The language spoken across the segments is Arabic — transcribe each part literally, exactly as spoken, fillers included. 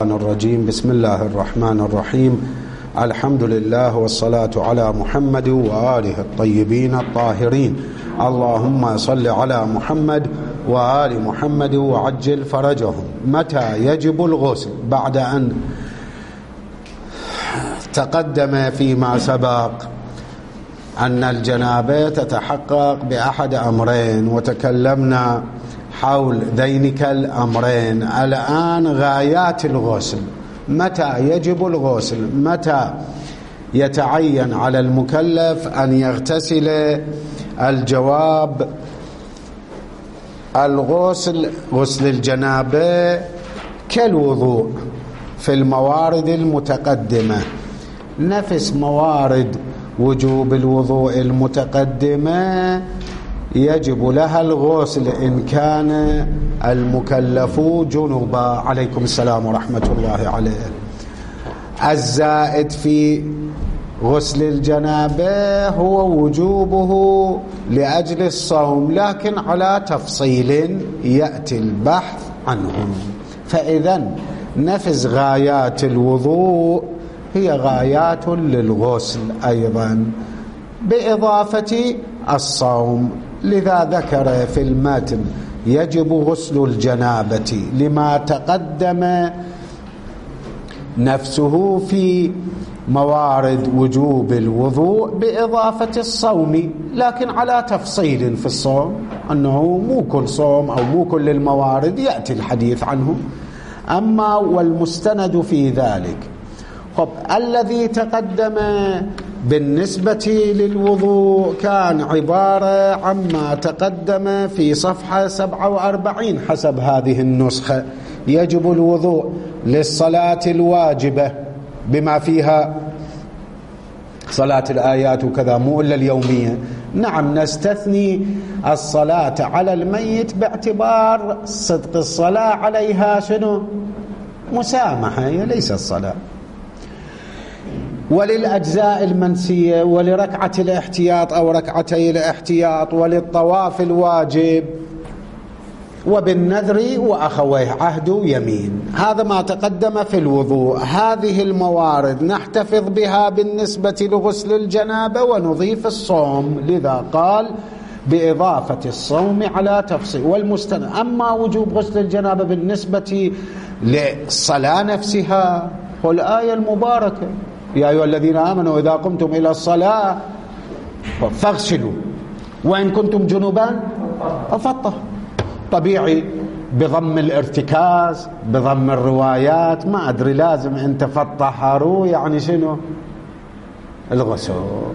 الرجيم. بسم الله الرحمن الرحيم. الحمد لله والصلاة على محمد وآله الطيبين الطاهرين. اللهم صل على محمد وآل محمد وعجل فرجهم. متى يجب الغسل؟ بعد أن تقدم فيما سبق أن الجنابة تتحقق بأحد أمرين، وتكلمنا حول ذينك الأمرين. الآن غايات الغسل، متى يجب الغسل؟ متى يتعين على المكلف أن يغتسل؟ الجواب: الغسل غسل الجنابة كالوضوء في الموارد المتقدمة، نفس موارد وجوب الوضوء المتقدمة يجب لها الغسل إن كان المكلف جنبا. عليكم السلام ورحمة الله عليه. الزائد في غسل الجنابة هو وجوبه لأجل الصوم، لكن على تفصيل يأتي البحث عنه. فإذا نفس غايات الوضوء هي غايات للغسل أيضا بإضافة الصوم. لذا ذكر في المتن يجب غسل الجنابة لما تقدم نفسه في موارد وجوب الوضوء بإضافة الصوم، لكن على تفصيل في الصوم، أنه مو كل صوم أو مو كل الموارد يأتي الحديث عنه. أما والمستند في ذلك خب الذي تقدم بالنسبة للوضوء كان عبارة عما تقدم في صفحة سبعة وأربعين حسب هذه النسخة. يجب الوضوء للصلاة الواجبة بما فيها صلاة الآيات وكذا، مو إلا اليومية. نعم، نستثني الصلاة على الميت باعتبار صدق الصلاة عليها شنو؟ مسامحة، هي ليس الصلاة. وللأجزاء المنسية، ولركعة الاحتياط أو ركعتي الاحتياط، وللطواف الواجب، وبالنذر وأخويه عهد يمين. هذا ما تقدم في الوضوء. هذه الموارد نحتفظ بها بالنسبة لغسل الجنابة ونضيف الصوم، لذا قال بإضافة الصوم على تفصيل والمستند. أما وجوب غسل الجنابة بالنسبة للصلاة نفسها هو الآية المباركة: يا أيها الذين آمنوا إذا قمتم إلى الصلاة فاغسلوا وإن كنتم جنبا فاطهروا. طبيعي بضم الارتكاز، بضم الروايات، ما أدري، لازم أنت فطهروا يعني شنو؟ الغسل،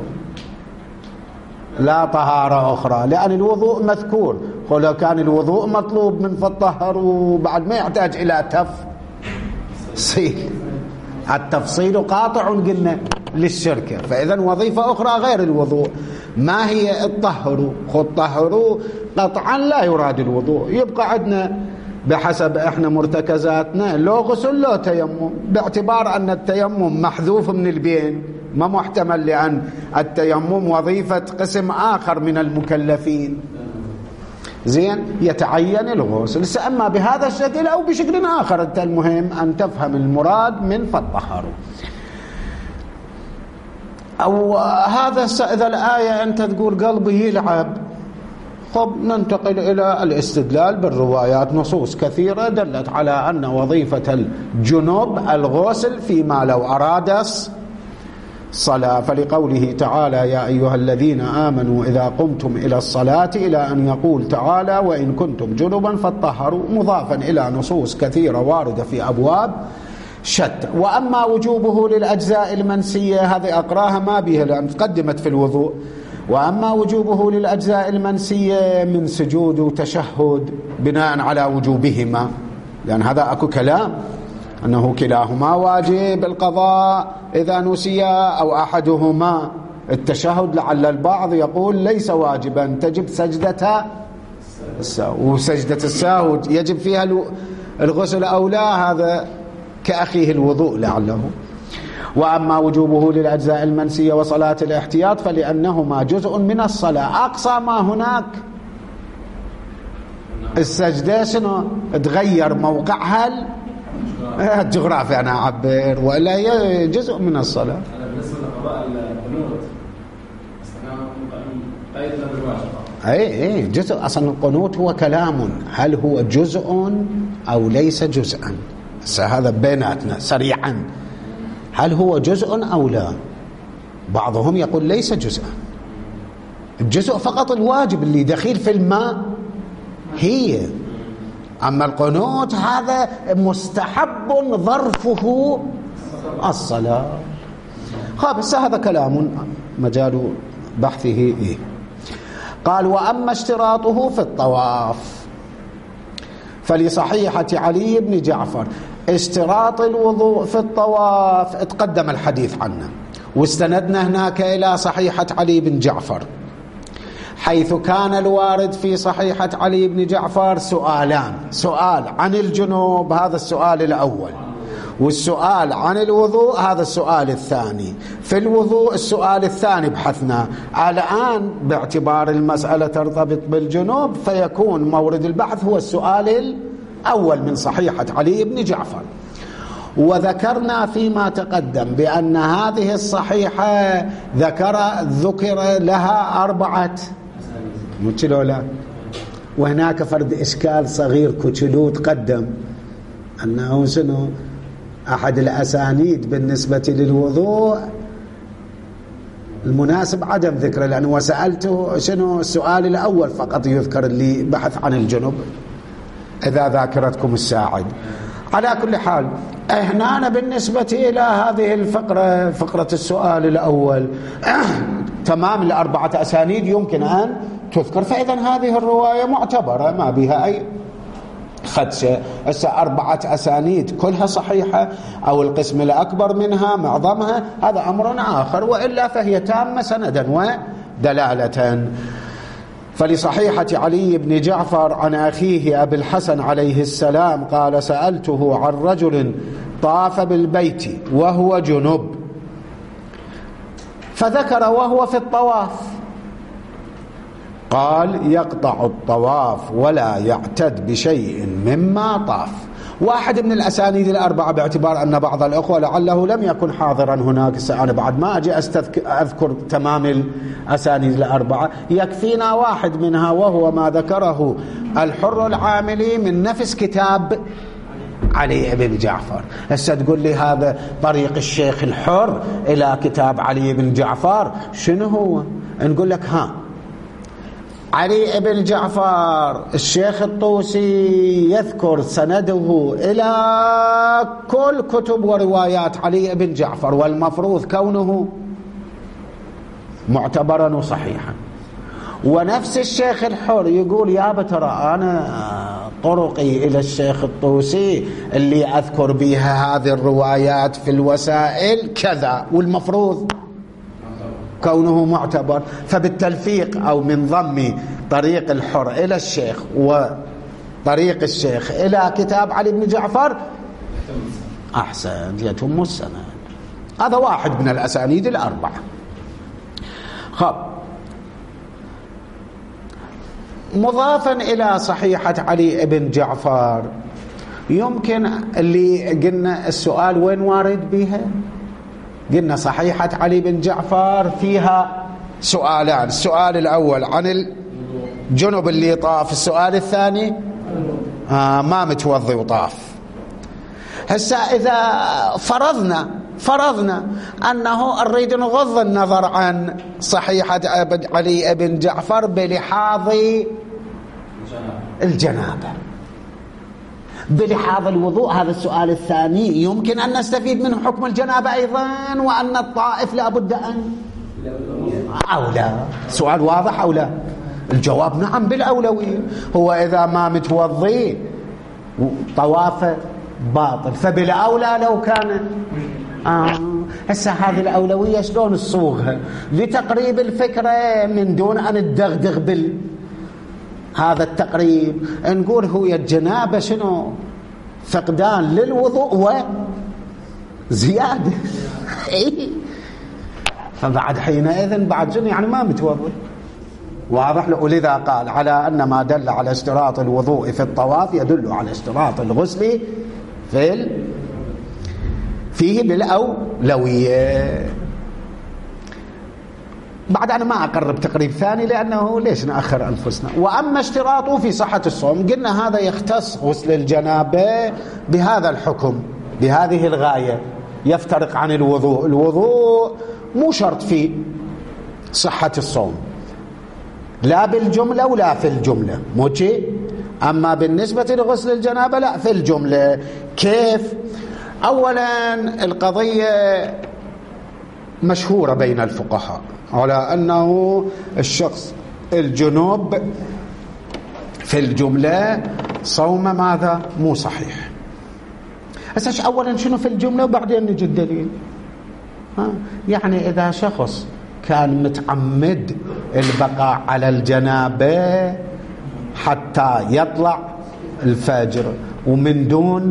لا طهارة أخرى، لأن الوضوء مذكور. ولو كان الوضوء مطلوب من فطهروا بعد ما يحتاج إلى تفصيل. التفصيل قاطع قلنا للشركة، فإذا وظيفة أخرى غير الوضوء. ما هي الطهر؟ خذ طهروا قطعا لا يراد الوضوء. يبقى عندنا بحسب احنا مرتكزاتنا لو غسل لو تيمم، باعتبار أن التيمم محذوف من البين، ما محتمل، لأن التيمم وظيفة قسم آخر من المكلفين. زين، يتعين الغسل. أما بهذا الشكل أو بشكل آخر، أنت المهم أن تفهم المراد من فطهروا. أو هذا إذا الآية أنت تقول قلبي يلعب، طب ننتقل إلى الاستدلال بالروايات. نصوص كثيرة دلت على أن وظيفة الجنوب الغسل فيما لو أراد الصلاة. فلقوله تعالى: يا أيها الذين آمنوا إذا قمتم إلى الصلاة، إلى أن يقول تعالى: وإن كنتم جنبا فاطهروا، مضافا إلى نصوص كثيرة واردة في أبواب شتى. وأما وجوبه للأجزاء المنسية هذه أقراها ما بها لأن تقدمت في الوضوء. وأما وجوبه للأجزاء المنسية من سجود وتشهد بناء على وجوبهما، لأن هذا أكو كلام أنه كلاهما واجب القضاء إذا نسي أو أحدهما. التشهد لعل البعض يقول ليس واجبا، تجب سجدة السهو، وسجدة السهو يجب فيها الغسل أو لا، هذا كأخيه الوضوء لعله. وأما وجوبه للأجزاء المنسية وصلاة الاحتياط فلأنهما جزء من الصلاة. أقصى ما هناك السجدة شنو؟ تغير موقعها الجغرافيا أنا أعبر، وإلا هي جزء من الصلاة. بالنسبة لقضاء القنوت قيدنا بالواجب. أي أي جزء. أصلا القنوت هو كلام، هل هو جزء أو ليس جزءا؟ هذا بيناتنا سريعا، هل هو جزء أو لا؟ بعضهم يقول ليس جزءا، الجزء فقط الواجب اللي دخيل في الماء هي، أما القنوت هذا مستحب ظرفه الصلاة. خلاص هذا كلام مجال بحثه إيه. قال وأما اشتراطه في الطواف فلصحيحة علي بن جعفر اشتراط الوضوء في الطواف، تقدم الحديث عنه واستندنا هناك إلى صحيحة علي بن جعفر، حيث كان الوارد في صحيحة علي بن جعفر سؤالان، سؤال عن الجنوب هذا السؤال الأول، والسؤال عن الوضوء هذا السؤال الثاني. في الوضوء السؤال الثاني بحثنا الآن باعتبار المسألة ترتبط بالجنوب، فيكون مورد البحث هو السؤال الأول من صحيحة علي بن جعفر. وذكرنا فيما تقدم بأن هذه الصحيحة ذكر ذكر لها أربعة متلولا، وهناك فرد إشكال صغير كتلو تقدم أنه شنو أحد الأسانيد بالنسبة للوضوء المناسب عدم ذكره، لأنه وسألته شنو السؤال الأول فقط يذكر اللي بحث عن الجنوب إذا ذاكرتكم الساعد. على كل حال هنا بالنسبة إلى هذه الفقرة، فقرة السؤال الأول تمام الأربعة أسانيد يمكن أن تذكر، فإذا هذه الرواية معتبرة ما بها أي خدشة. هسه أربعة أسانيد كلها صحيحة أو القسم الأكبر منها معظمها هذا أمر آخر، وإلا فهي تامة سندا ودلالة. فلصحيحة علي بن جعفر عن أخيه أبي الحسن عليه السلام قال سألته عن رجل طاف بالبيت وهو جنب، فذكر وهو في الطواف، قال يقطع الطواف ولا يعتد بشيء مما طاف. واحد من الأسانيد الأربعة، باعتبار أن بعض الأخوة لعله لم يكن حاضرا هناك، أنا بعد ما أجي أذكر تمام الأسانيد الأربعة، يكفينا واحد منها وهو ما ذكره الحر العاملي من نفس كتاب علي بن جعفر. هسه تقول لي هذا طريق الشيخ الحر إلى كتاب علي بن جعفر شنو هو؟ نقول لك ها علي بن جعفر الشيخ الطوسي يذكر سنده إلى كل كتب وروايات علي بن جعفر، والمفروض كونه معتبرا وصحيحا. ونفس الشيخ الحر يقول يا بترى أنا طرقي إلى الشيخ الطوسي اللي أذكر بها هذه الروايات في الوسائل كذا، والمفروض كونه معتبر. فبالتلفيق أو من ضم طريق الحر إلى الشيخ وطريق الشيخ إلى كتاب علي بن جعفر أحسن يتم السند. هذا واحد من الأسانيد الأربعة. خب مضافا إلى صحيحة علي بن جعفر يمكن اللي قلنا السؤال وين وارد بها، قلنا صحيحة علي بن جعفر فيها سؤالان، السؤال الأول عن الجنب اللي طاف، السؤال الثاني آه ما متوضي وطاف. هسا إذا فرضنا فرضنا أنه نريد نغض النظر عن صحيحة علي بن جعفر بلحاظ الجنابة بلحاظ الوضوء، هذا السؤال الثاني يمكن أن نستفيد منه حكم الجنابة أيضا، وأن الطائف لابد أن أو لا. سؤال واضح أو لا؟ الجواب نعم بالأولوية. هو إذا ما متوضي طوافه باطل، فبالأولى لو كان آه. هسه هذه الأولوية شلون نصوغها لتقريب الفكرة من دون أن ندغدغ بال هذا التقريب؟ نقول هو الجنابة شنو؟ فقدان للوضوء وزيادة فبعد حينئذ بعد شنو يعني ما متوضي، واضح له. ولذا قال على أن ما دل على اشتراط الوضوء في الطواف يدل على اشتراط الغسل في فيه بالأولوية. بعد أنا ما أقرب تقريب ثاني لأنه ليش نأخر أنفسنا. وأما اشتراطه في صحة الصوم قلنا هذا يختص غسل الجنابة بهذا الحكم بهذه الغاية، يفترق عن الوضوء. الوضوء مو شرط في صحة الصوم لا بالجملة ولا في الجملة، مو شيء. أما بالنسبة لغسل الجنابة لا، في الجملة. كيف؟ أولا القضية مشهورة بين الفقهاء على أنه الشخص الجنوب في الجملة صوم ماذا؟ مو صحيح. هسه أولا شنو في الجملة وبعدين نجي الدليل. ها؟ يعني إذا شخص كان متعمد البقاء على الجنابة حتى يطلع الفجر ومن دون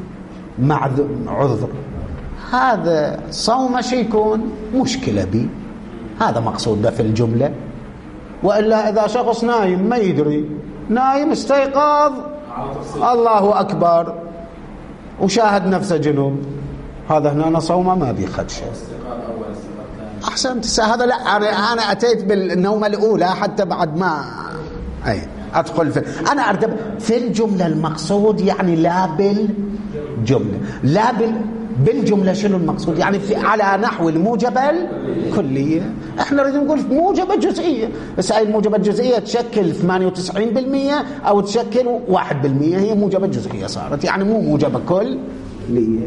عذر، هذا صوم شي يكون مشكلة بي، هذا مقصود به في الجملة. وإلا إذا شخص نايم ما يدري، نايم استيقظ الله أكبر وشاهد نفسه جنوب، هذا هنا صومه ما بيخدشه. أحسنت. هذا لا، أنا أنا أتيت بالنومة الأولى حتى بعد ما أي أدخل في أنا أردب في الجملة. المقصود يعني لا بالجملة، لا بال بالجملة. شنو المقصود؟ يعني في على نحو الموجبة الكلية. احنا نريد نقول موجبة جزئية، بس هاي الموجبة الجزئية تشكل ثمانية وتسعين بالمئة أو تشكل واحد بالمئة، هي موجبة جزئية صارت، يعني مو موجبة كلية.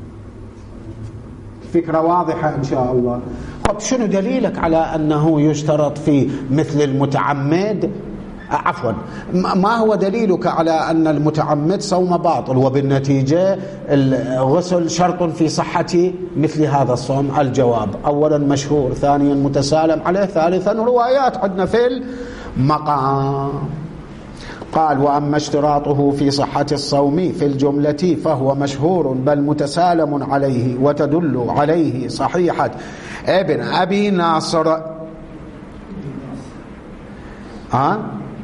فكرة واضحة إن شاء الله. طب شنو دليلك على أنه يشترط في مثل المتعمد؟ عفوا، ما هو دليلك على أن المتعمد صوم باطل وبالنتيجة الغسل شرط في صحة مثل هذا الصوم؟ الجواب أولا مشهور، ثانيا متسالم عليه، ثالثا روايات عندنا في المقام. قال وأما اشتراطه في صحة الصوم في الجملة فهو مشهور بل متسالم عليه، وتدل عليه صحيحة ابن أبي ناصر. ها؟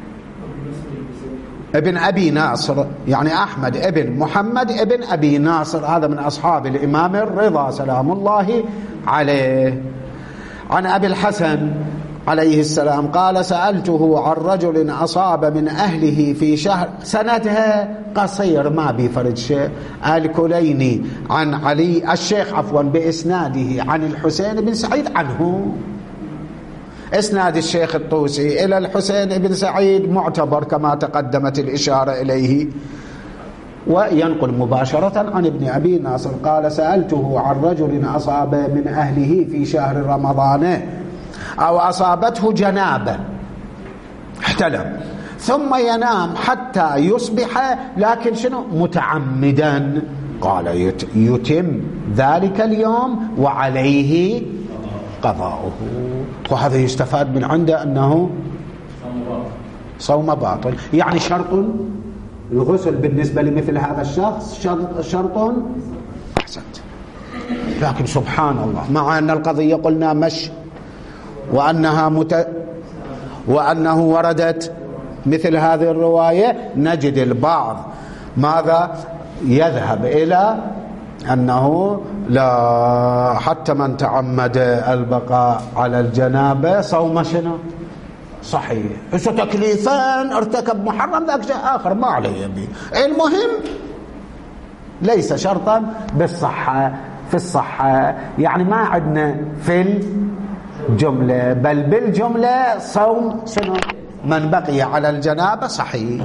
ابن أبي ناصر يعني أحمد ابن محمد ابن أبي ناصر، هذا من أصحاب الإمام الرضا سلام الله عليه. عن أبي الحسن عليه السلام قال سألته عن رجل أصاب من أهله في شهر، سندها قصير ما بيفرد شيء، الكليني عن علي الشيخ عفوا بإسناده عن الحسين بن سعيد عنه. اسناد الشيخ الطوسي إلى الحسين بن سعيد معتبر كما تقدمت الإشارة إليه، وينقل مباشرة عن ابن أبي ناصر قال سألته عن رجل أصاب من أهله في شهر رمضان أو أصابته جنابة، احتلم ثم ينام حتى يصبح، لكن شنو؟ متعمدا. قال يتم ذلك اليوم وعليه قضاؤه. وهذا يستفاد من عنده أنه صوم باطل، يعني شرط الغسل بالنسبة لمثل هذا الشخص شرط, شرط أحسنت. لكن سبحان الله مع أن القضية قلنا مش وأنها مت... وأنه وردت مثل هذه الرواية، نجد البعض ماذا يذهب إلى أنه لا، حتى من تعمد البقاء على الجنابة صوم شنو؟ صحيح. إذا تكليفان ارتكب محرم ذاك شيء آخر ما عليه به. المهم ليس شرطا بالصحة في الصحة، يعني ما عندنا في الجملة بل بالجملة صوم شنو؟ من بقي على الجنابة صحيح.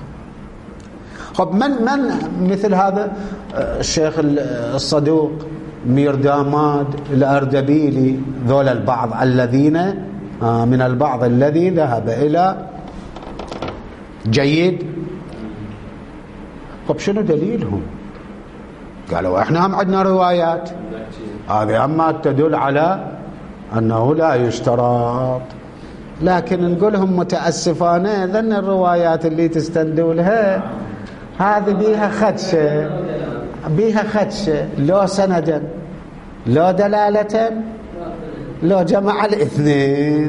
خب من من مثل هذا الشيخ الصدوق مير داماد الأردبيلي، ذول البعض الذين من البعض الذي ذهب إلى جيد. خب شنو دليلهم؟ قالوا احنا هم عندنا روايات هذه أما تدل على أنه لا يشترط، لكن نقولهم متأسفان ذن الروايات اللي تستندوا لها هذه بيها خدشة، بيها خدشة، لو سندا لو دلالة لو جمع الاثنين،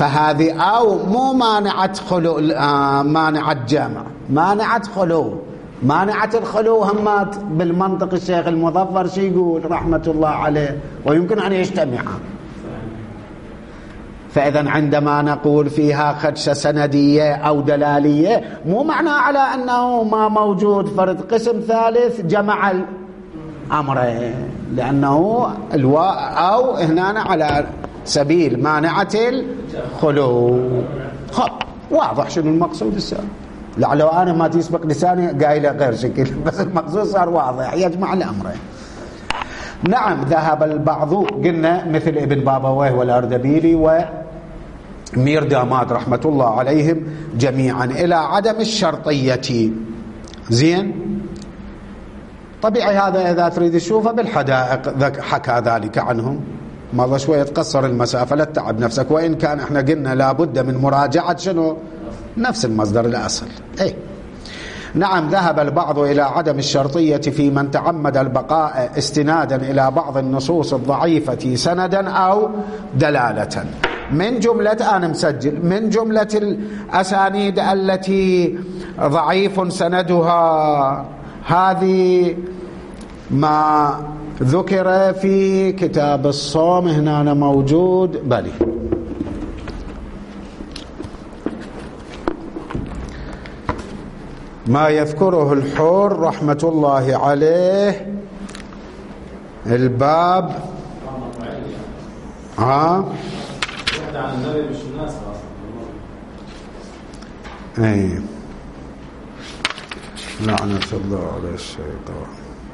فهذه أو مو مانعة خلو، آه مانعة جمع، مانعة خلو، مانعة الخلو همات بالمنطق الشيخ المظفر شي يقول رحمة الله عليه، ويمكن أن يجتمعا. فإذا عندما نقول فيها خدشة سندية أو دلالية مو معنى على أنه ما موجود فرد قسم ثالث جمع الأمرين، لأنه الواء أو هنا على سبيل مانعة الخلو. خب واضح شنو المقصود السابق، لعلو أنا ما تسبق لساني قايله غير شكل، بس المقصود صار واضح يجمع الأمرين. نعم ذهب البعض قلنا مثل ابن بابويه والأردبيلي ومير داماد رحمة الله عليهم جميعا إلى عدم الشرطية. زين طبيعي هذا إذا تريد تشوفه بالحدائق حكى ذلك عنهم، مرة شوية تقصر المسافة لا تتعب نفسك، وإن كان احنا قلنا لابد من مراجعة شنو نفس المصدر الأصل. ايه نعم ذهب البعض إلى عدم الشرطية في من تعمد البقاء استنادا إلى بعض النصوص الضعيفة سندا أو دلالة. من جملة أنا مسجل من جملة الأسانيد التي ضعيف سندها هذه ما ذكر في كتاب الصوم، هنا أنا موجود بلي ما يذكره الحور رحمة الله عليه الباب ها اي لعنة الله على الشيطان.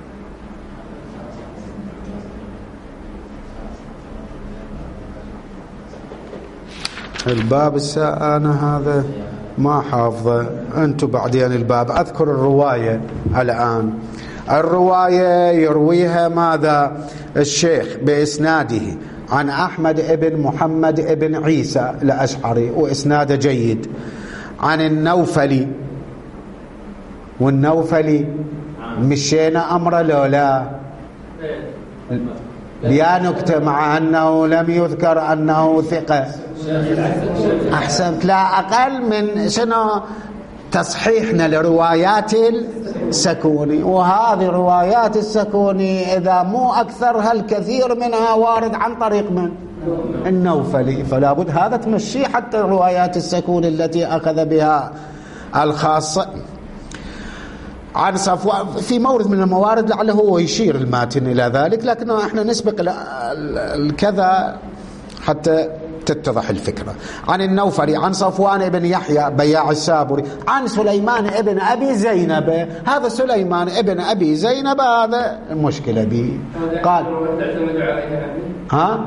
الباب الساعة أنا هذا ما حافظه، أنتم بعدين الباب. أذكر الرواية الآن. الرواية يرويها ماذا الشيخ بإسناده عن أحمد ابن محمد ابن عيسى الأشعري وإسناده جيد، عن النوفلي. والنوفلي مشينا أمره لولا يا نكتة مع أنه لم يذكر أنه ثقة. أحسنت، لا أقل من شنو تصحيحنا لروايات السكوني، وهذه روايات السكوني إذا مو أكثرها الكثير منها وارد عن طريق من النوفلي، فلا بد هذا تمشي حتى روايات السكوني التي أخذ بها الخاصة عن صفوان في مورد من الموارد لعله هو يشير الماتن إلى ذلك، لكن احنا نسبق الكذا حتى تتضح الفكرة. عن النوفلي عن صفوان بن يحيى بياع السابري عن سليمان ابن أبي زينب. هذا سليمان ابن أبي زينب هذا المشكلة به. قال ها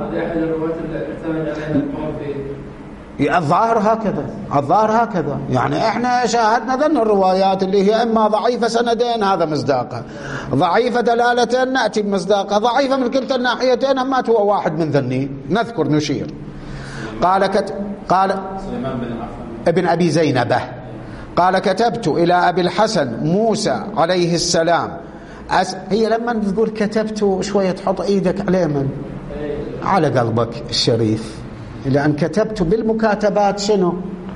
الظاهر هكذا، الظاهر هكذا، يعني احنا شاهدنا ذن الروايات اللي هي اما ضعيفة سندين هذا مصداقة، ضعيفة دلالة نأتي بمصداقة، ضعيفة من كلتا الناحيتين ما هو واحد من ذني نذكر نشير. قال كت... قال سليمان بن ابن أبي زينبة قال كتبت إلى أبي الحسن موسى عليه السلام. أس... هي لما تقول كتبت شوية تحط ايدك على من على قلبك الشريف، لأن كتبت بالمكاتبات شنو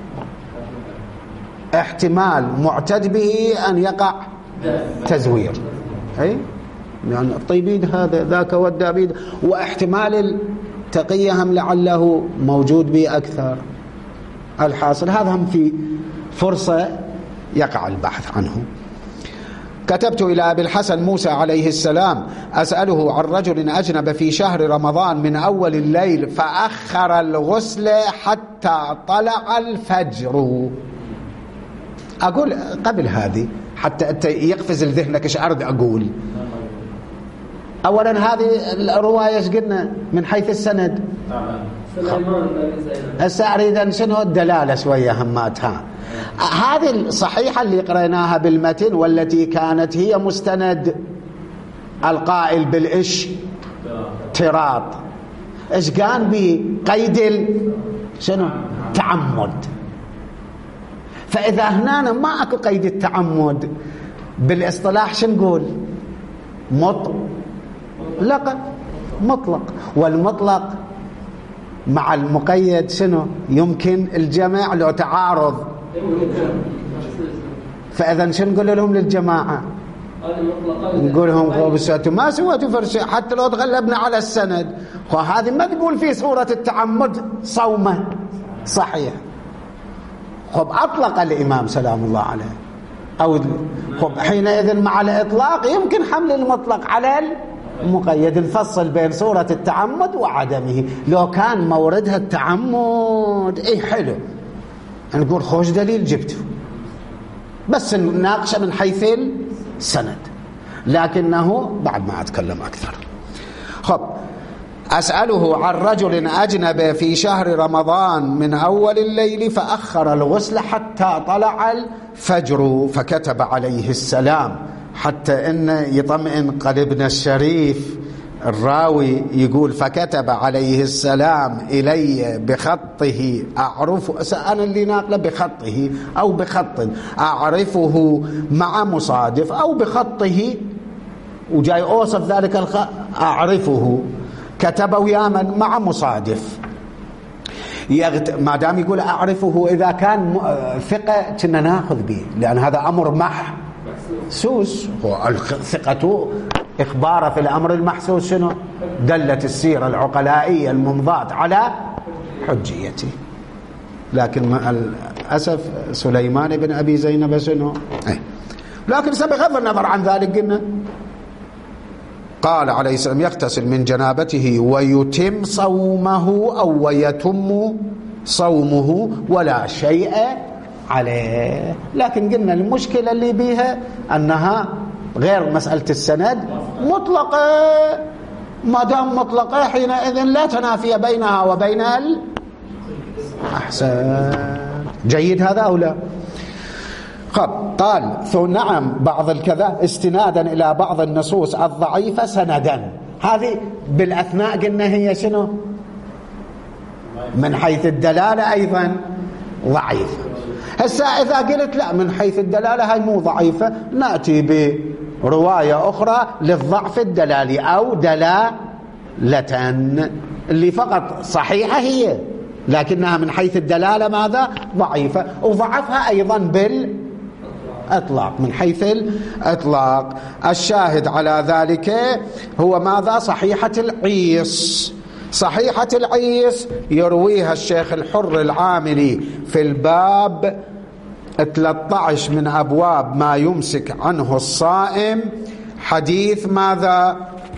احتمال معتد به أن يقع تزوير، أي يعني الطيبيد هذا ذاك والدابيد، واحتمال التقية هم لعله موجود به أكثر. الحاصل هذا هم في فرصة يقع البحث عنه. كتبت إلى أبي الحسن موسى عليه السلام أسأله عن رجل أجنب في شهر رمضان من أول الليل فأخر الغسل حتى طلع الفجر. أقول قبل هذه حتى أنت يقفز لذهنك إيش أرد أقول. أولا هذه الرواية إيش قلنا من حيث السند هسه أريد شنو الدلالة شوية هماتها. هذه الصحيحة اللي قرأناها بالمتن والتي كانت هي مستند القائل بالإش تراط، إيش كان بقيد شنو تعمد. فإذا هنا ما أكو قيد التعمد بالاصطلاح شو نقول مطلق مطلق، والمطلق مع المقيد شنو يمكن الجمع لو تعارض. فإذا شو نقول لهم للجماعة؟ نقول لهم قوبساتوا ما سويتوا فرشة حتى لو تغلبنا على السند. وهذه ما تقول في صورة التعمد صومه صحيح. خب أطلق الإمام سلام الله عليه أو خب حينئذ مع الإطلاق يمكن حمل المطلق على المقيد، نفصل بين صورة التعمد وعدمه. لو كان موردها التعمد إيه حلو نقول خوش دليل جبته، بس نناقشه من حيث السند، لكنه بعد ما أتكلم أكثر. خب أسأله عن رجل أجنب في شهر رمضان من أول الليل فأخر الغسل حتى طلع الفجر فكتب عليه السلام، حتى إن يطمئن قلبنا الشريف الراوي يقول فكتب عليه السلام إلي بخطه أعرف، أنا اللي ناقله بخطه أو بخط أعرفه مع مصادف أو بخطه وجاي أوصف ذلك الخط أعرفه، كتبه يامن مع مصادف. يغت... ما دام يقول أعرفه إذا كان ثقة كنا ناخذ به، لأن هذا أمر محسوس. الثقة إخباره في الأمر المحسوس شنو؟ دلت السيرة العقلائية الممضاة على حجيته. لكن مع الأسف سليمان بن أبي زينب شنو؟ ايه. لكن بغض النظر عن ذلك قلنا قال عليه السلام يغتسل من جنابته ويتم صومه أو ويتم صومه ولا شيء عليه. لكن قلنا المشكلة اللي بيها أنها غير مسألة السند مطلقة، ما دام مطلقة حينئذ لا تنافي بينها وبين الأحسن. جيد هذا أو لا؟ قال نعم بعض الكذا استنادا إلى بعض النصوص الضعيفة سندا. هذه بالأثناء قلنا هي شنو؟ من حيث الدلالة أيضا ضعيفة. هسا إذا قلت لا من حيث الدلالة هاي مو ضعيفة، نأتي برواية أخرى للضعف الدلالي أو دلالة اللي فقط صحيحة هي لكنها من حيث الدلالة ماذا؟ ضعيفة. وضعفها أيضا بالإطلاق من حيث الإطلاق. الشاهد على ذلك هو ماذا؟ صحيحة العيس. صحيحة العيس يرويها الشيخ الحر العاملي في الباب ثلاثة عشر من أبواب ما يمسك عنه الصائم، حديث ماذا؟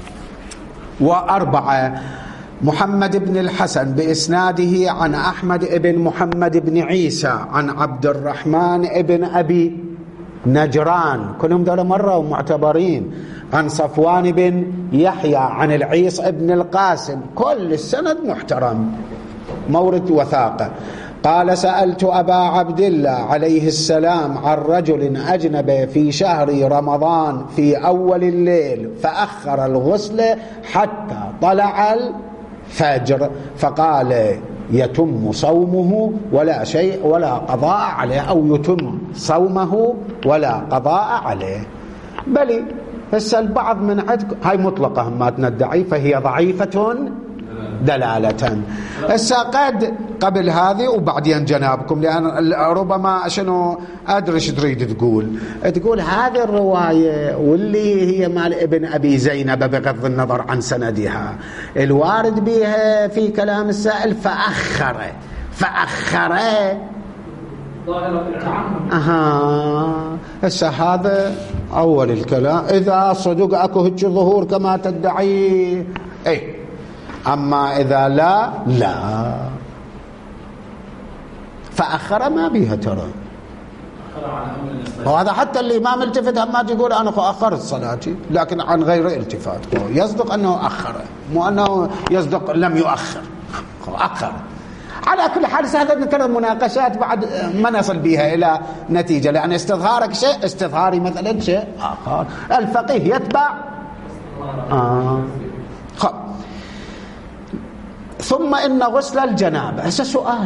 وأربعة محمد بن الحسن بإسناده عن أحمد بن محمد بن عيسى عن عبد الرحمن بن أبي نجران، كلهم دول مرة ومعتبرين، عن صفوان بن يحيى عن العيص بن القاسم، كل السند محترم مورد وثاقة. قال سألت أبا عبد الله عليه السلام عن رجل أجنب في شهر رمضان في أول الليل فأخر الغسل حتى طلع الفجر فقال يتم صومه ولا شيء ولا قضاء عليه، أو يتم صومه ولا قضاء عليه. بل هسه البعض من عندكم هاي مطلقة ما تندعي فهي ضعيفة دلالة. هسه قد قبل هذه وبعدين جنابكم، لأن ربما شنو أدري ايش تريد تقول تقول هذه الرواية واللي هي مال ابن أبي زينب بغض النظر عن سندها الوارد بها في كلام السائل فأخر فأخر أها. هسه هذا أول الكلام إذا صدق أكو هيك ظهور كما تدعي إيه، أما إذا لا لا فأخر ما بيها ترى. وهذا حتى الإمام التفت ما يقول أنا أخرت صلاتي، لكن عن غير التفات يصدق أنه أخر، مو أنه يصدق لم يؤخر، أخر. على كل حال هذا نذكر مناقشات بعد ما نصل بها إلى نتيجة، لأن استظهارك شيء استظهاري مثلا شيء آخر. الفقيه يتبع آه. خب. ثم إن غسل الجنابة، هذا سؤال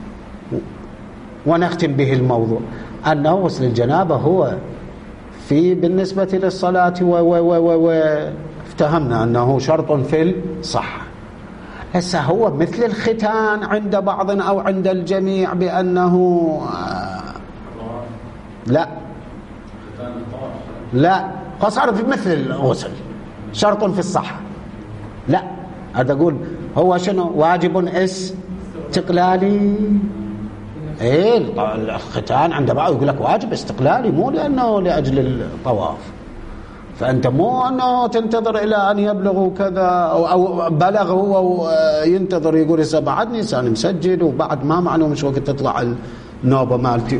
ونختم به الموضوع، أن غسل الجنابة هو في بالنسبة للصلاة وافتهمنا أنه شرط في الصحة. هسه هو مثل الختان عند بعض أو عند الجميع بأنه لا لا قصر في مثل الغسل شرط في الصحة. لا هذا أقول هو شنو واجب استقلالي. ايه الختان عند بعض يقول لك واجب استقلالي مو لأنه لأجل الطواف، فأنت مو أنه تنتظر إلى أن يبلغوا كذا أو, أو بلغ هو وينتظر يقول هسه بعدني إنسان مسجل وبعد ما معلوم مش وقت تطلع النوبة مالتي.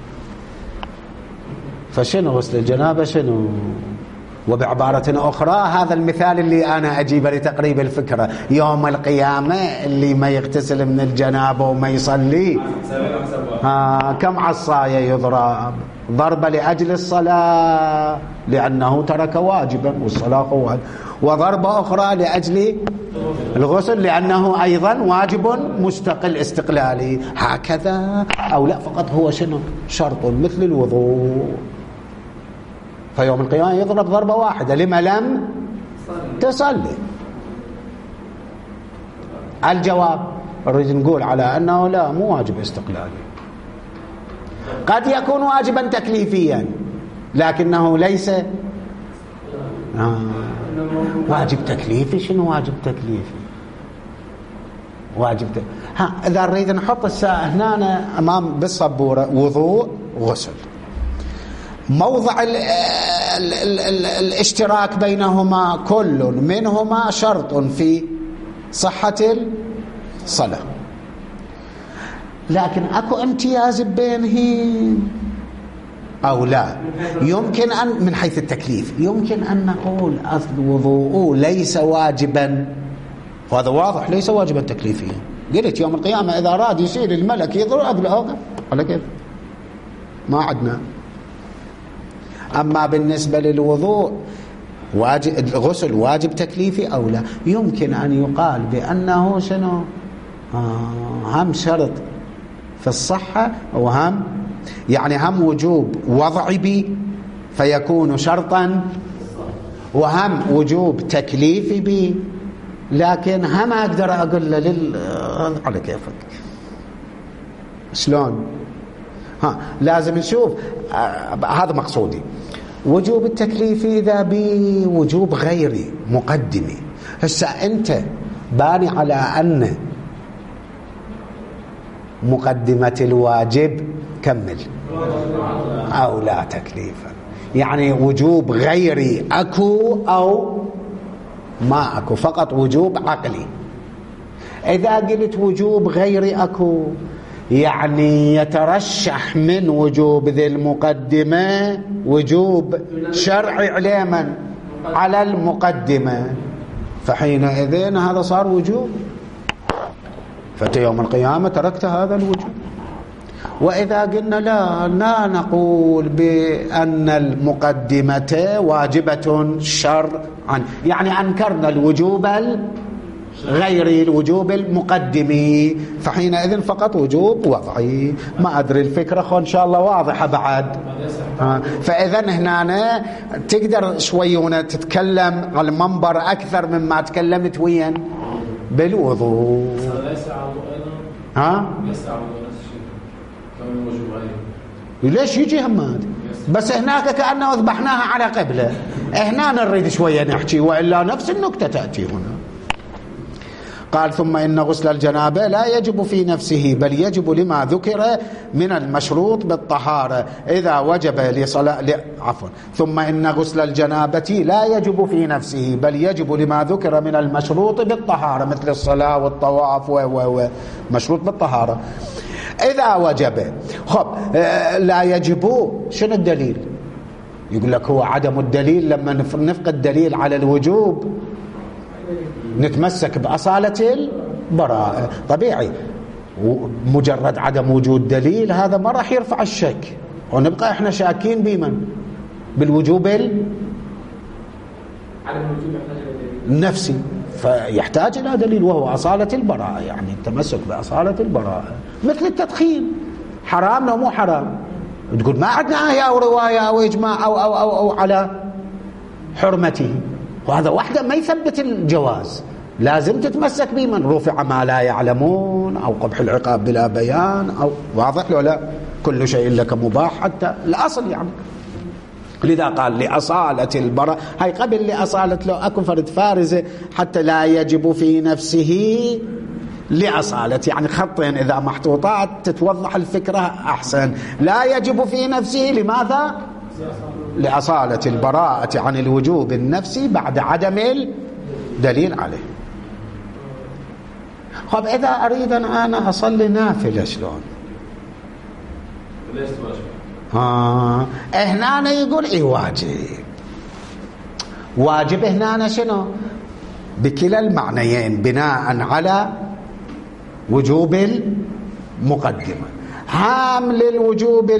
فشنو غسل الجنابة شنو؟ وبعبارة أخرى هذا المثال اللي أنا أجيبه لتقريب الفكرة، يوم القيامة اللي ما يغتسل من الجنابة وما يصلي ها كم عصاية يضرب؟ ضرب لأجل الصلاة لأنه ترك واجبا والصلاة قوة، وضربة أخرى لأجل الغسل لأنه أيضا واجب مستقل استقلالي. هكذا أو لا فقط هو شنو شرط مثل الوضوء، فيوم القيامة يضرب ضربة واحدة لما لم تصلي. الجواب نريد نقول على أنه لا مو واجب استقلالي، قد يكون واجبا تكليفيا لكنه ليس آه. واجب تكليفي. شنو واجب تكليفي؟ واجب تكليفي. ها إذا نريد نحط الساعة هنا أمام بالصبورة وضوء غسل، موضع ال ال ال ال الاشتراك بينهما كل منهما شرط في صحة الصلاة، لكن أكو امتياز بينهم أو لا؟ يمكن أن من حيث التكليف يمكن أن نقول أصل وضوء ليس واجبا، وهذا واضح ليس واجبا تكليفيا. قلت يوم القيامة إذا أراد يصير الملك يضرب له على كيف ما عدنا. أما بالنسبة للوضوء واجب الغسل واجب تكليفي أو لا؟ يمكن أن يقال بأنه شنو آه هم شرط في الصحة وهم يعني هم وجوب وضعي بي فيكون شرطا، وهم وجوب تكليفي بي، لكن هم أقدر أقول له لل... على كيفك شلون. ها لازم نشوف آه هذا مقصودي. وجوب التكليفي إذا بي وجوب غيري مقدمي. هسه أنت باني على أن مقدمة الواجب كمل أو لا تكليفا، يعني وجوب غيري أكو أو ما أكو، فقط وجوب عقلي. إذا قلت وجوب غيري أكو يعني يترشح من وجوب ذي المقدمة وجوب شرعي على من؟ على المقدمة، فحينئذ هذا صار وجوب، فأنت يوم القيامة تركت هذا الوجوب. وإذا قلنا لا لا نقول بأن المقدمة واجبة شرعا، يعني أنكرنا الوجوب غير الوجوب المقدمي، فحينئذ فقط وجوب وضعي. ما أدري الفكرة خو إن شاء الله واضحة بعد. فإذا هنا تقدر شوي تتكلم على المنبر أكثر مما تكلمت وين بالوضوء. ها ليش يجي هماد بس هناك كأنه ذبحناها على قبله، هنا نريد شوية نحكي وإلا نفس النكتة تأتي هنا. قال ثم إن غسل الجنابة لا يجب في نفسه بل يجب لما ذكر من المشروط بالطهارة إذا وجب لصلاة ل... عفوا ثم إن غسل الجنابة لا يجب في نفسه بل يجب لما ذكر من المشروط بالطهارة مثل الصلاة والطواف و و مشروط بالطهارة إذا وجب. خب لا يجب شنو الدليل؟ يقول لك هو عدم الدليل لما نفقد دليل على الوجوب نتمسك بأصالة البراءة. طبيعي مجرد عدم وجود دليل هذا ما راح يرفع الشك، ونبقى احنا شاكين بمن؟ بالوجوب النفسي، فيحتاج إلى دليل وهو أصالة البراءة، يعني التمسك بأصالة البراءة. مثل التدخين حرام أو مو حرام؟ تقول ما عندنا آية أو رواية أو إجماع أو, أو, أو, أو على حرمته، وهذا وحده ما يثبت الجواز. لازم تتمسك بمن رفع ما لا يعلمون أو قبح العقاب بلا بيان، أو واضح له لا كل شيء لك مباح حتى الأصل يعني. لذا قال لأصالة البراءة، هاي قبل لأصالة لو أكو فرد فارزة حتى لا يجب في نفسه لأصالة، يعني خطين إذا محطوطات تتوضح الفكرة أحسن. لا يجب في نفسه لماذا؟ لأصالة البراءة عن الوجوب النفسي بعد عدم الدليل عليه. خب إذا أريد أن أنا أصلي نافلة شلون؟ ها هنا يقول إيه واجب. واجب هنا شنو؟ بكلا المعنيين بناء على وجوب المقدمة. هام للوجوب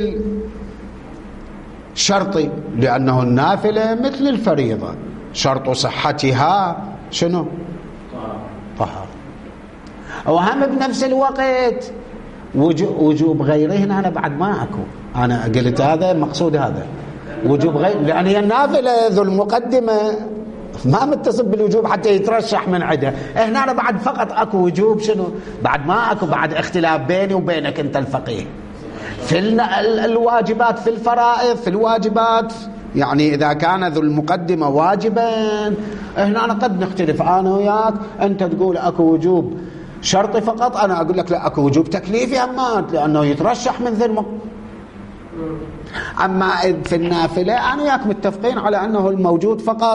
الشرطي لأنه النافلة مثل الفريضة شرط صحتها شنو؟ طهارة. وهم بنفس الوقت وجوب غيره هنا أنا بعد ما أكو، أنا قلت هذا مقصود هذا وجوب غير، لأن هي النافلة ذو المقدمة ما متصل بالوجوب حتى يترشح من عده. هنا أنا بعد فقط أكو وجوب شنو؟ بعد ما أكو بعد اختلاف بيني وبينك أنت الفقيه في الواجبات في الفرائض في الواجبات، يعني إذا كان ذو المقدمة واجبا هنا أنا قد نختلف أنا وياك، أنت تقول أكو وجوب شرطي فقط، أنا أقول لك لا أكو وجوب تكليفي أمات لأنه يترشح من ذي المق... أما في النافلة أنا وياك متفقين على أنه الموجود فقط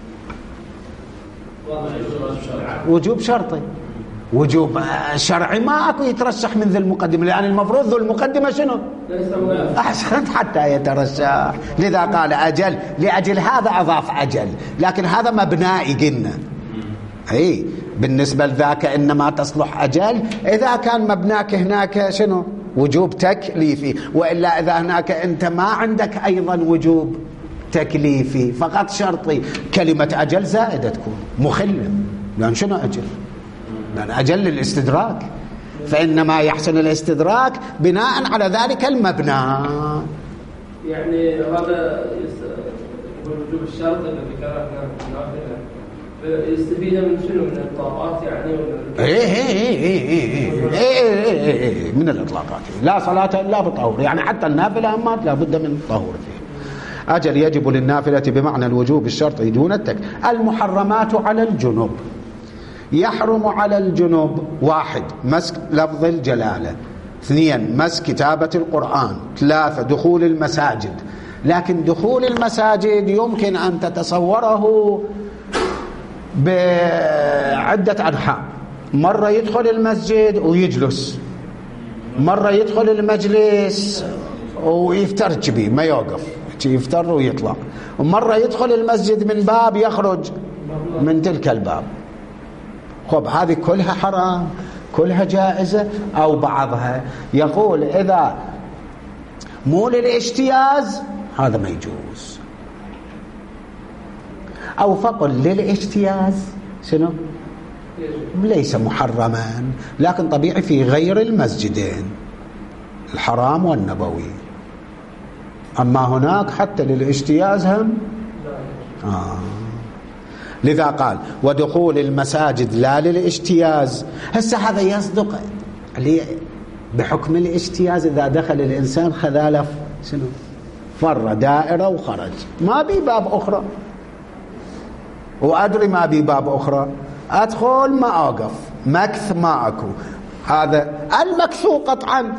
وجوب شرطي. وجوب شرعي ما أكو يترشح من ذي المقدمة، لأن المفروض ذو المقدمة شنو؟ أحسنت حتى يترشح. لذا قال أجل، لأجل هذا أضاف أجل، لكن هذا مبنائي قلنا أي بالنسبة لذاك إنما تصلح أجل إذا كان مبناك هناك شنو؟ وجوب تكليفي، وإلا إذا هناك أنت ما عندك أيضا وجوب تكليفي فقط شرطي، كلمة أجل زائدة تكون مخلة، لأن شنو أجل؟ لأن أجل الاستدراك، فإنما يحسن الاستدراك بناء على ذلك المبنى. يعني هذا وجوب الشرط الذي ذكرناه يستفيد من شنو؟ من الإطلاقات يعني؟ إيه إيه إيه إيه إيه إيه إيه من الإطلاقات. لا صلاة إلا بطهور، يعني حتى النافلة أمات لا بد من طهور فيه. أجل يجب للنافلة بمعنى الوجوب الشرطي دون التك. المحرمات على الجنوب، يحرم على الجنوب: واحد مسك لفظ الجلالة، اثنين مسك كتابة القرآن، ثلاثة دخول المساجد. لكن دخول المساجد يمكن أن تتصوره بعدة أنحاء، مرة يدخل المسجد ويجلس، مرة يدخل المجلس ويفترج به ما يوقف يفتر ويطلع، ومرة يدخل المسجد من باب يخرج من تلك الباب. خب هذه كلها حرام كلها جائزة أو بعضها؟ يقول إذا مو للاجتياز هذا ما يجوز، أو فقل للاجتياز شنو؟ ليس محرما، لكن طبيعي في غير المسجدين الحرام والنبوي. أما هناك حتى للاجتياز هم آه. لذا قال ودخول المساجد لا للاجتياز. هسه هذا يصدق بحكم الاجتياز، إذا دخل الإنسان خذالف شنو؟ فر دائرة وخرج، ما بي باب أخرى، وأدري ما بي باب أخرى، أدخل ما أوقف، مكث ما أكو، هذا المكثو قطعا.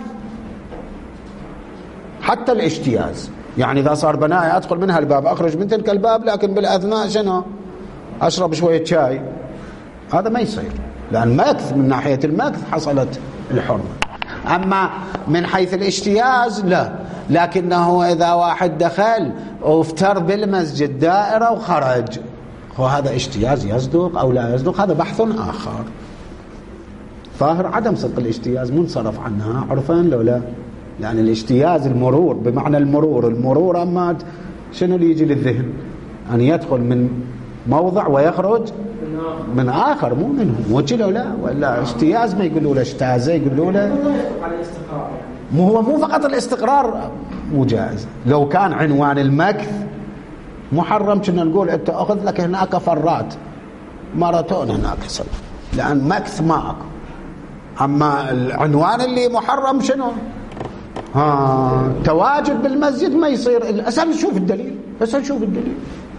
حتى الاجتياز يعني إذا صار بناء أدخل من هالباب أخرج من تلك الباب، لكن بالأثناء شنو؟ أشرب شوية شاي، هذا ما يصير، لأن مكث من ناحية المكث حصلت الحرمة. أما من حيث الاجتياز لا، لكنه إذا واحد دخل وافتر بالمسجد دائرة وخرج، وهذا اجتياز يصدق أو لا يصدق هذا بحث آخر. ظاهر عدم صدق الاجتياز منصرف عنها عرفان لو لا، يعني الاجتياز المرور بمعنى المرور، المرور أما شنو اللي يجي للذهن؟ أن يدخل من موضع ويخرج من آخر، مو منه وجه لو لا، ولا اجتياز ما يقولوا له اجتازه، يقولوا له مو هو مو فقط الاستقرار مو جائز. لو كان عنوان المكث محرم كنا نقول انت اخذ لك هناك فرات ماراثون هناك سنة، لأن مكث ما أكو. أما العنوان اللي محرم شنو؟ ها تواجد بالمسجد ما يصير إلا أسأل نشوف الدليل، أسأل نشوف الدليل.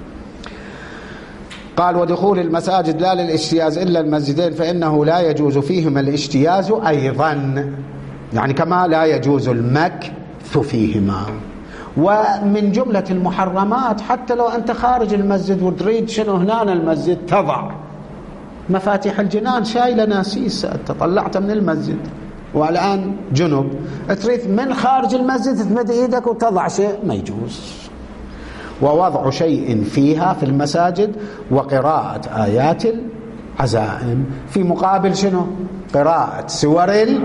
قال ودخول المساجد لا للاجتياز إلا المسجدين فإنه لا يجوز فيهما الاجتياز أيضا، يعني كما لا يجوز المكث فيهما. ومن جملة المحرمات حتى لو أنت خارج المسجد وتريد شنو هنا المسجد تضع مفاتيح الجنان شايلة ناسيس، أنت طلعت من المسجد والآن جنب، تريد من خارج المسجد تمد إيدك وتضع شيء ما يجوز. ووضع شيء فيها في المساجد وقراءة آيات العزائم في مقابل شنو؟ قراءة سور ال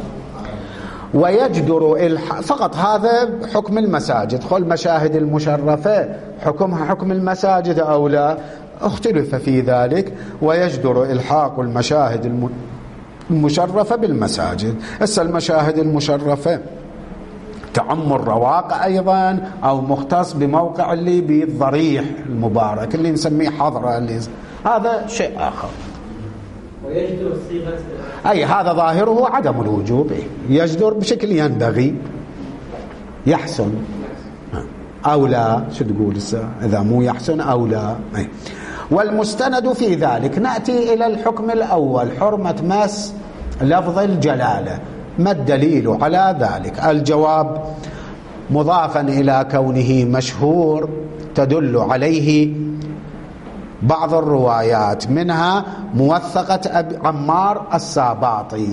ويجدر الح... فقط هذا حكم المساجد. خل المشاهد المشرفة حكمها حكم المساجد أو لا؟ اختلف في ذلك. ويجدر إلحاق المشاهد الم... المشرفة بالمساجد. هسه المشاهد المشرفة تعم الرواق أيضا أو مختص بموقع اللي بالضريح المبارك اللي نسميه حضرة، اللي هذا شيء آخر. ويجدر الصيغة أي هذا ظاهره عدم الوجوب، يجدر بشكل ينبغي يحسن أو لا، شو تقول إذا مو يحسن أو لا. والمستند في ذلك نأتي إلى الحكم الأول حرمة مس لفظ الجلالة. ما الدليل على ذلك؟ الجواب مضافا إلى كونه مشهور تدل عليه بعض الروايات، منها موثقة عمار الساباطي.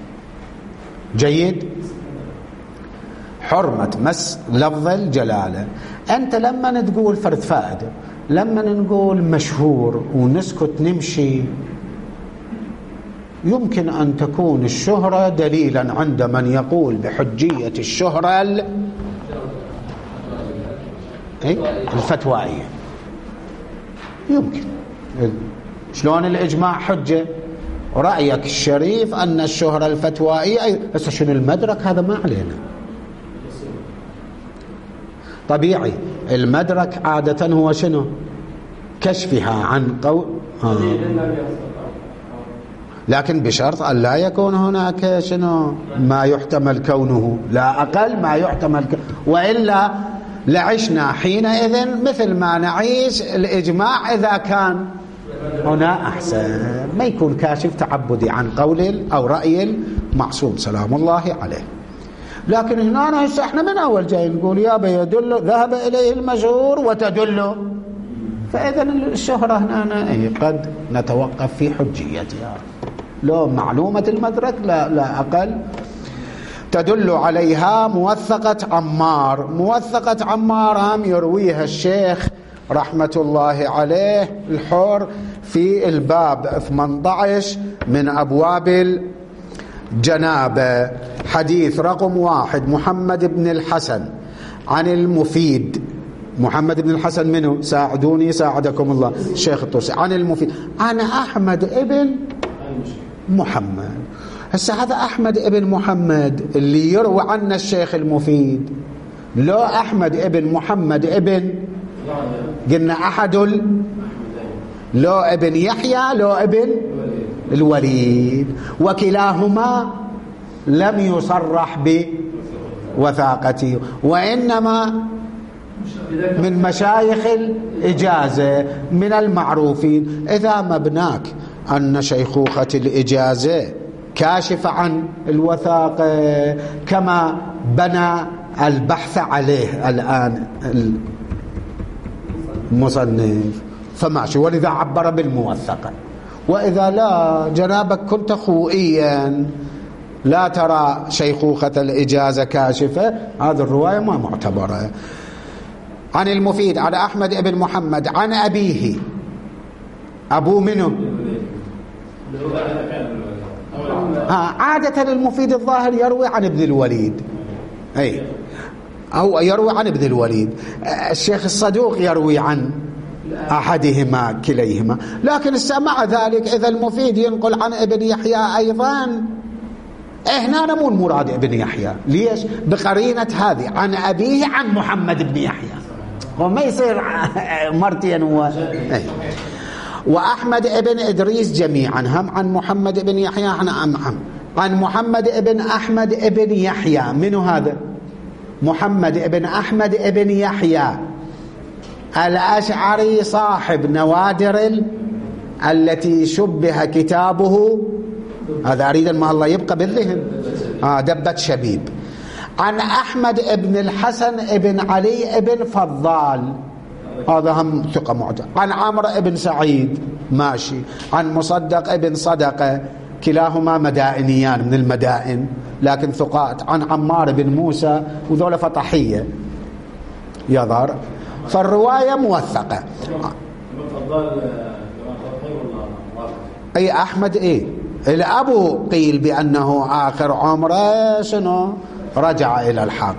جيد. حرمة مس لفظ الجلالة. أنت لما تقول فرد فائدة، لما نقول مشهور ونسكت نمشي، يمكن أن تكون الشهرة دليلا عند من يقول بحجية الشهرة ال... الفتوائية. يمكن. شلون الإجماع حجة؟ رأيك الشريف أن الشهرة الفتوائية، بس شنو المدرك هذا ما علينا. طبيعي المدرك عادة هو شنو؟ كشفها عن قول آه. لكن بشرط أن لا يكون هناك شنو ما يحتمل كونه، لا أقل ما يحتمل كونه، وإلا لعشنا حينئذ مثل ما نعيش الإجماع إذا كان هنا أحسن، ما يكون كاشف تعبدي عن قول أو رأي المعصوم سلام الله عليه. لكن هنا هسه احنا من أول جاي نقول يابا يدل ذهب إليه المشهور وتدل، فإذا الشهرة هنا أي قد نتوقف في حجيتها، لو معلومة المدرك لا, لا أقل. تدل عليها موثقة عمار. موثقة عمار هم يرويها الشيخ رحمة الله عليه الحر في الباب ثمانية عشر من أبواب الجنابة، حديث رقم واحد محمد بن الحسن عن المفيد. محمد بن الحسن منه؟ ساعدوني ساعدكم الله الشيخ الطوسي. عن المفيد عن أحمد ابن محمد. هسه هذا أحمد ابن محمد اللي يروي عنا الشيخ المفيد، لو أحمد ابن محمد ابن قلنا أحد ال... لو ابن يحيى لو ابن الوليد، وكلاهما لم يصرح بوثاقته، وإنما من مشايخ الإجازة من المعروفين. إذا مبناك أن شيخوخة الإجازة كاشف عن الوثاقة كما بنى البحث عليه الآن المصنف فماشي، ولذا عبر بالموثقة. وإذا لا جنابك كنت خوئيا لا ترى شيخوخة الإجازة كاشفة، هذه الرواية ما معتبرة. عن المفيد على أحمد ابن محمد عن أبيه. أبو منه؟ آه عادة المفيد الظاهر يروي عن ابن الوليد، أي أو يروي عن ابن الوليد. الشيخ الصدوق يروي عن أحدهما كليهما. لكن مع ذلك إذا المفيد ينقل عن ابن يحيى أيضا، هنا مو المراد ابن يحيى. ليش؟ بقرينة هذه عن أبيه عن محمد بن يحيى، وما يصير مرتين و... وأحمد ابن إدريس جميعا هم عن محمد بن يحيى عن عن عن محمد ابن أحمد ابن يحيى. منو هذا؟ محمد ابن أحمد ابن يحيى الأشعري صاحب نوادر التي شبه كتابه، هذا أريد ما الله يبقى بالذهن، آه دبة شبيب. عن أحمد ابن الحسن ابن علي ابن فضال، هذا هم ثقة معتبر. عن عمرو ابن سعيد ماشي. عن مصدق ابن صدقة، كلاهما مدائنيان من المدائن لكن ثقات. عن عمار بن موسى، وذولا فطحية يظهر، فالرواية موثقة. أي أحمد إيه الأبو قيل بأنه آخر عمره شنو رجع إلى الحق،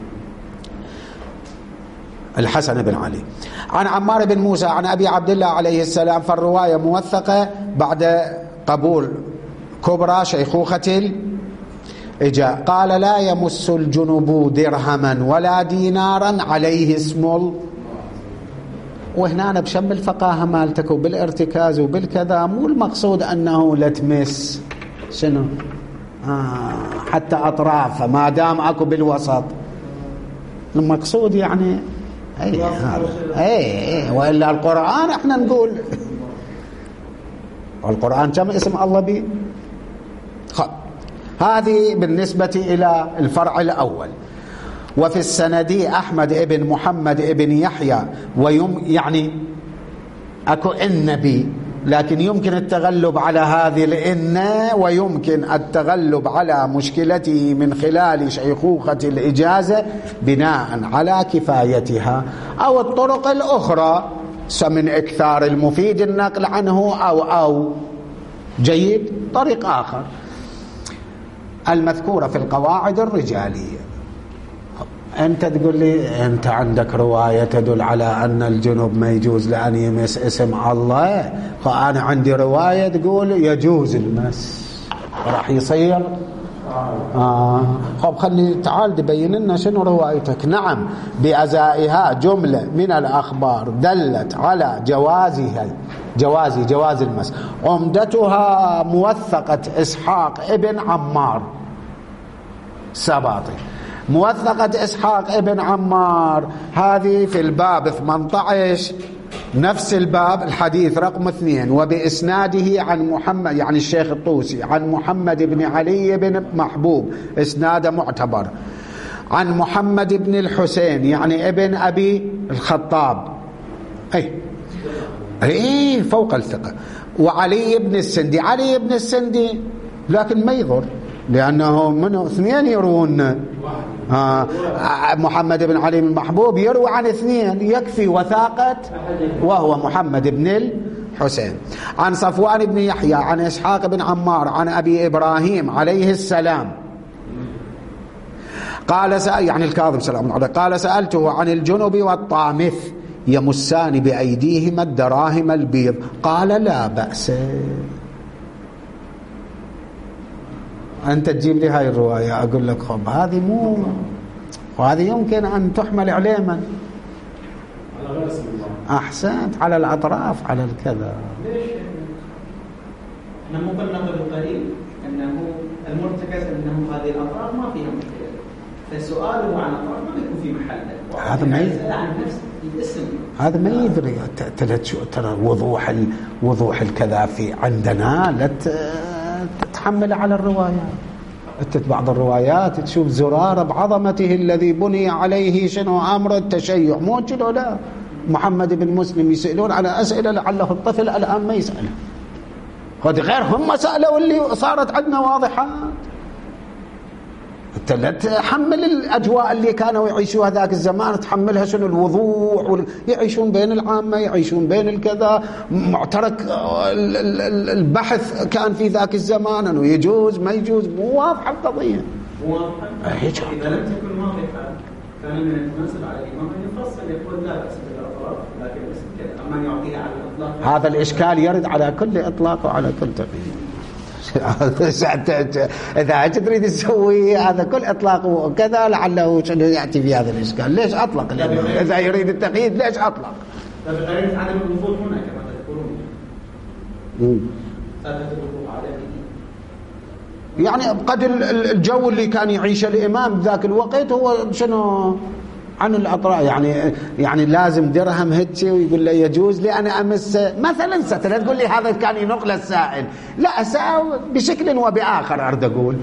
الحسن بن علي. عن عمار بن موسى عن أبي عبد الله عليه السلام، فالرواية موثقة بعد قبول كبرى شيخوخة الإجاء. قال لا يمس الجنوب درهما ولا دينارا عليه اسم الله. وهنا أنا بشم الفقاهة مالتك وبالارتكاز وبالكذا، مو المقصود أنه لا تمس شنو آه حتى أطرافه ما دام أكو بالوسط، المقصود يعني أي هذا أي, أي وإلا القرآن إحنا نقول القرآن كم اسم الله به. هذه بالنسبة إلى الفرع الأول. وفي السند أحمد ابن محمد ابن يحيى، ويم يعني أكو النبي، لكن يمكن التغلب على هذه الإن، ويمكن التغلب على مشكلته من خلال شيخوخة الإجازة بناء على كفايتها، أو الطرق الأخرى من إكثار المفيد النقل عنه، أو أو جيد طريق آخر المذكورة في القواعد الرجالية. أنت تقول لي أنت عندك رواية تدل على أن الجنوب ما يجوز لأن يمس اسم الله، فأنا عندي رواية تقول يجوز المس، راح يصير آه. خب خلي تعال تبين لنا شنو روايتك. نعم بأزائها جملة من الأخبار دلت على جوازها، جواز جواز المس. عمدتها موثقة إسحاق ابن عمار سباطي. موثقة إسحاق ابن عمار هذه في الباب ثمانية عشر، نفس الباب الحديث رقم اثنين، وبإسناده عن محمد يعني الشيخ الطوسي عن محمد بن علي بن محبوب، إسناد معتبر. عن محمد بن الحسين يعني ابن أبي الخطاب، أي أي فوق الثقة. وعلي بن السندي، علي بن السندي لكن ما يضر لأنه منه اثنين يروون. آه محمد بن علي بن محبوب يروي عن اثنين يكفي وثاقة، وهو محمد بن الحسين. عن صفوان بن يحيى عن إسحاق بن عمار عن أبي إبراهيم عليه السلام قال سأل يعني الكاظم سلام عليه، قال سألته عن الجنب والطامث يمسان بأيديهما الدراهم البيض، قال لا بأس. أنت تجيب لي هاي الرواية أقول لك خب هذه مو، وهذه يمكن أن تحمل عليما أحسنت على الأطراف على الكذا. ليش؟ احنا مو قلنا قبل قليل أنه المرتكز أنه هذه الأطراف ما فيها مشكلة، فالسؤال هو عن الأطراف ما يكون في محله. هذا ما يسأل عن نفس الاسم، هذا ما يدري. ترى وضوح ال... وضوح الكذا في عندنا لا تتحمل على الروايات. أنت بعض الروايات تشوف زرارة بعظمته الذي بني عليه شنو أمر التشيع، مو كده لا. محمد بن مسلم يسألون على أسئلة لعله الطفل الآن ما يسأله، هذه غير هم سألوا اللي صارت عندنا واضحات. أنت لا تحمل الأجواء اللي كانوا يعيشوها ذاك الزمان، تحملها شنو الوضوح وال... يعيشون بين العامة، يعيشون بين الكذا، معترك البحث كان في ذاك الزمان أنه يجوز ما يجوز، مو واضحة القضية. واضحة إذا لم تكن واضحة كان من المناسب على الإمام أن يفصل يقول لا بأس بالأطراف، لكن بس كذا أما يعطيها على الإطلاق. هذا الإشكال يرد على كل إطلاق وعلى كل تقييد. إذا تريد تسوي هذا كل إطلاق وكذا لعله شنو يأتي في هذا الإشكال. ليش أطلق الإمام إذا يريد التقييد؟ ليش أطلق؟ بقرينة عدم الوضوح هنا كما تذكرون، ثابت الوضوح على يعني قد الجو اللي كان يعيشه الإمام ذاك الوقت هو شنو عن الأطراف، يعني يعني لازم درهم هتشي ويقول له يجوز لي أنا أمس مثلا ستر، تقول لي هذا كان ينقل السائل، لا بشكل وبآخر أرد أقول.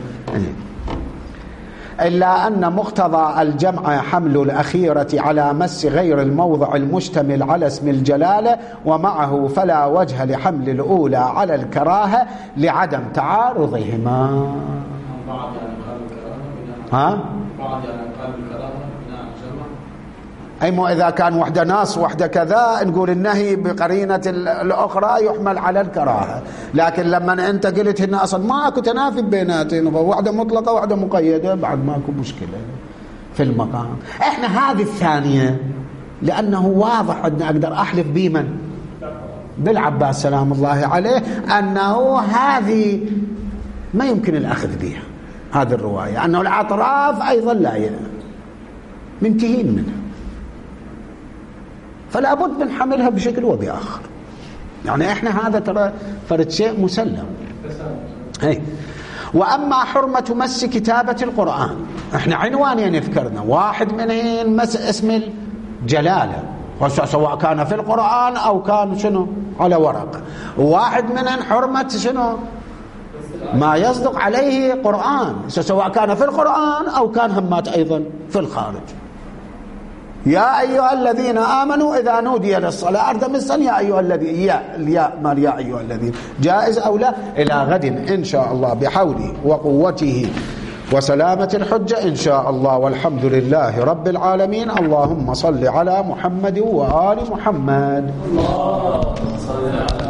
إلا أن مقتضى الجمع حمل الأخيرة على مس غير الموضع المشتمل على اسم الجلالة، ومعه فلا وجه لحمل الأولى على الكراهة لعدم تعارضهما. ها؟ أي مو إذا كان وحدة ناص وحدة كذا نقول النهي بقرينة الأخرى يحمل على الكراهة، لكن لما أنت قلت هنا أصلا ماكو تنافي بيناتهم، وحدة مطلقة وحدة مقيدة، بعد ماكو مشكلة في المقام. إحنا هذه الثانية لأنه واضح أن أقدر أحلف بمن؟ بالعباس سلام الله عليه، أنه هذه ما يمكن الأخذ بها هذه الرواية، أنه الأطراف أيضا لا منتهين منها، فلا بد من حملها بشكل وبآخر. يعني احنا هذا ترى فرد شيء مسلم. هي. واما حرمة مس كتابة القرآن، احنا عنوانين ذكرنا، واحد منهم مس اسم الجلالة سواء كان في القرآن او كان شنو على ورق، واحد منهم حرمة شنو ما يصدق عليه قرآن سواء كان في القرآن او كان همات ايضا في الخارج. يا أيها الذين آمنوا إذا نودي للصلاة أردمسا يا أيها الذين، يا الياء ما يا أيها الذين جائز أو لا. إلى غد إن شاء الله بحوله وقوته وسلامة الحجة إن شاء الله، والحمد لله رب العالمين. اللهم صل على محمد وآل محمد. الله صل على